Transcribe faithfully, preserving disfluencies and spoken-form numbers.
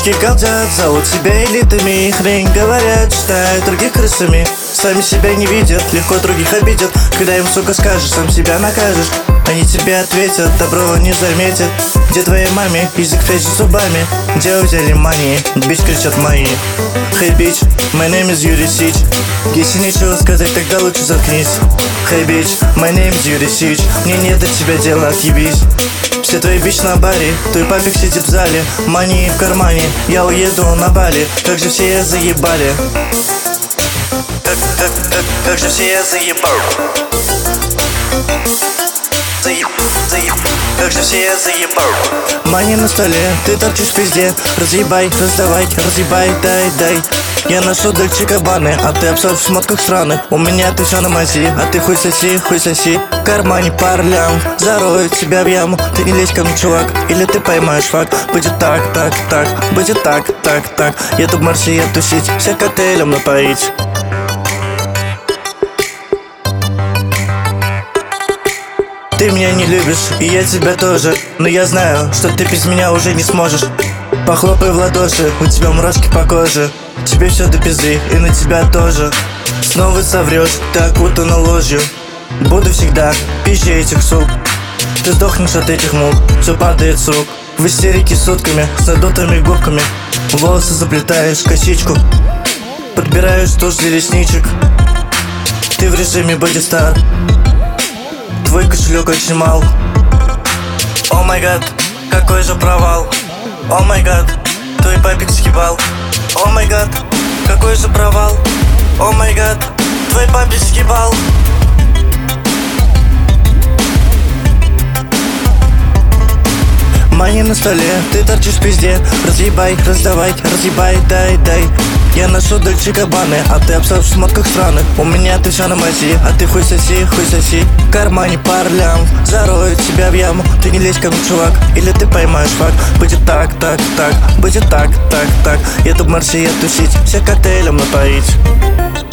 Девочки галдят, зовут себя элитами. Хрень говорят, считают других крысами. Сами себя не видят, легко других обидят. Когда им, сука, скажешь, сам себя накажешь. Они тебе ответят, добро не заметят. Где твоей маме язык прячет зубами? Где взяли мании? Бич кричат мои. Hey bitch, my name is Юрий Сич. Если нечего сказать, тогда лучше заткнись. Hey bitch, my name is Юрий Сич. Мне нет до тебя дела, отъебись. Все твои бич на баре, твой папик сидит в зале. Мании в кармане, я уеду на Бали. Как же все я заебали. Как, как, как, как же все я заебал. Заеб, заеб, как же все я заебал. Мани на столе, ты торчишь в пизде. Разъебай, раздавай, разъебай, дай, дай. Я ношу Дольче Габбаны, а ты обсор в шмотках странных. У меня ты все на мази, а ты хуй соси, хуй соси. В кармане пар лям, зароют тебя в яму. Ты не лезь ко мне, чувак, или ты поймаешь факт. Будет так, так, так, будет так, так, так. Еду в Марсия тусить, всех коктейлем напоить. Ты меня не любишь, и я тебя тоже. Но я знаю, что ты без меня уже не сможешь. Похлопай в ладоши, у тебя мурашки по коже. Тебе все до пизды, и на тебя тоже. Снова соврешь, ты окутана ложью. Буду всегда пизже этих сук. Ты сдохнешь от этих мук, все падает с рук. В истерике сутками, с надутыми губками. Волосы заплетаешь, косичку. Подбираешь тушь для ресничек. Ты в режиме бодистар. Твой кошелек очень мал. О май гад, какой же провал. О май гад, твой папик съебал. О май гад, какой же провал. О май гад, твой папик съебал. Мани на столе, ты торчишь в пизде. Разъебай, раздавай, разъебай, дай, дай. Я ношу Дольче Габбаны, а ты обсор в шмотках странных. У меня ты все на мази, а ты хуй соси, хуй соси. В кармане пар лям, зароют тебя в яму. Ты не лезь ко мне, чувак, или ты поймаешь факт. Будет так, так, так, будет так, так, так. Еду в Марсия тусить, всех коктейлем напоить.